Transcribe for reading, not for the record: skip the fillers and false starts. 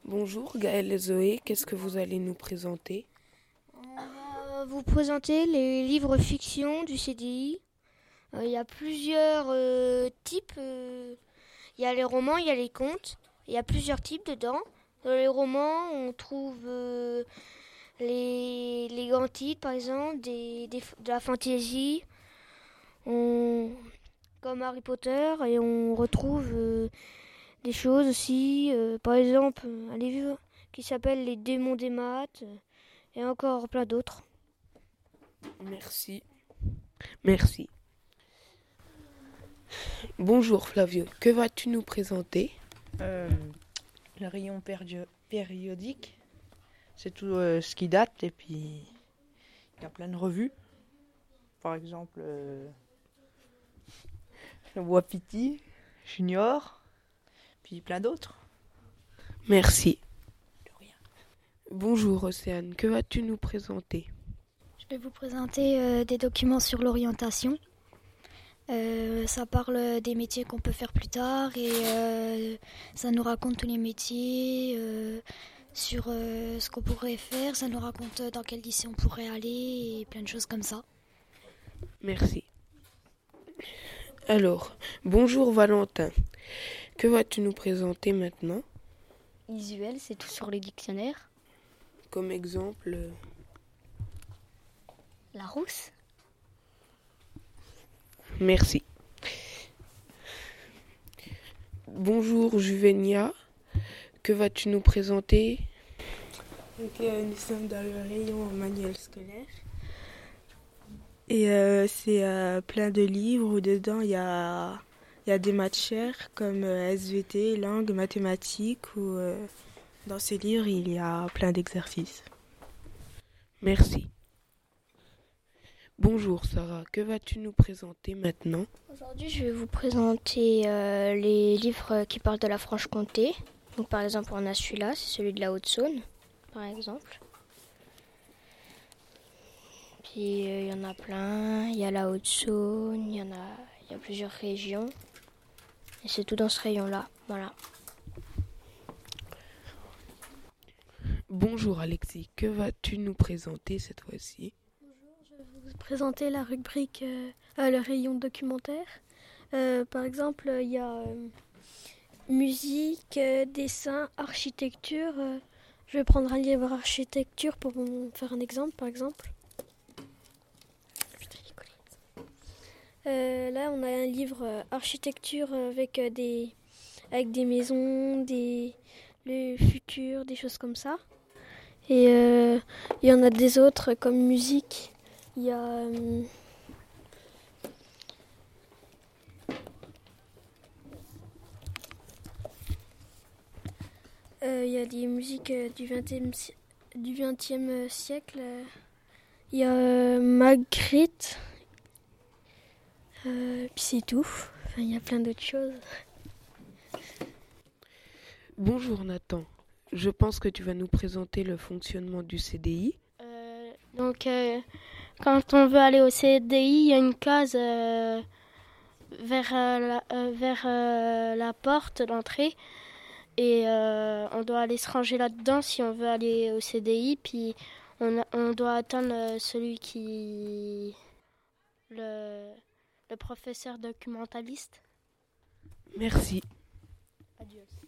Bonjour Gaëlle et Zoé, qu'est-ce que vous allez nous présenter? On va vous présenter les livres fiction du CDI. Il y a plusieurs types. Il y a les romans, il y a les contes. Il y a plusieurs types dedans. Dans les romans, on trouve les grands titres, par exemple, de la fantasy, comme Harry Potter, et on retrouve des choses aussi, par exemple, un livre qui s'appelle Les démons des maths, et encore plein d'autres. Merci. Merci. Bonjour Flavio, que vas-tu nous présenter? Le rayon périodique, c'est tout ce qui date, et puis il y a plein de revues. Par exemple, le Wapiti, Junior, puis plein d'autres. Merci. De rien. Bonjour Océane, que vas-tu nous présenter? Je vais vous présenter des documents sur l'orientation. Ça parle des métiers qu'on peut faire plus tard et ça nous raconte tous les métiers, sur ce qu'on pourrait faire, ça nous raconte dans quel lycée on pourrait aller et plein de choses comme ça. Merci. Alors, bonjour Valentin, que vas-tu nous présenter maintenant? Visuel, c'est tout sur les dictionnaires. Comme exemple, Larousse. merci. Bonjour Juvenia, que vas-tu nous présenter? Nous sommes dans le rayon manuel scolaire. Et c'est plein de livres où dedans il y a des matières comme SVT, langue, mathématiques. Où dans ces livres il y a plein d'exercices. Merci. Bonjour Sarah, que vas-tu nous présenter maintenant? Aujourd'hui, je vais vous présenter les livres qui parlent de la Franche-Comté. Donc, par exemple, on a celui-là, c'est celui de la Haute-Saône, par exemple. Puis, il y en a plein. Il y a la Haute-Saône, il y a plusieurs régions. Et c'est tout dans ce rayon-là, voilà. Bonjour Alexis, que vas-tu nous présenter cette fois-ci? Je vais vous présenter la rubrique, le rayon documentaire. Par exemple, il y a musique, dessin, architecture. Je vais prendre un livre architecture pour vous faire un exemple, par exemple. Là, on a un livre architecture avec des maisons, le futur, des choses comme ça. Et il y en a des autres comme musique. Il y a des musiques du XXe siècle. Il y a Magritte. Puis c'est tout. Enfin, il y a plein d'autres choses. Bonjour Nathan, je pense que tu vas nous présenter le fonctionnement du CDI. Donc, quand on veut aller au CDI, il y a une case vers la porte d'entrée et on doit aller se ranger là-dedans si on veut aller au CDI. Puis on doit attendre le professeur documentaliste. Merci. Adieu.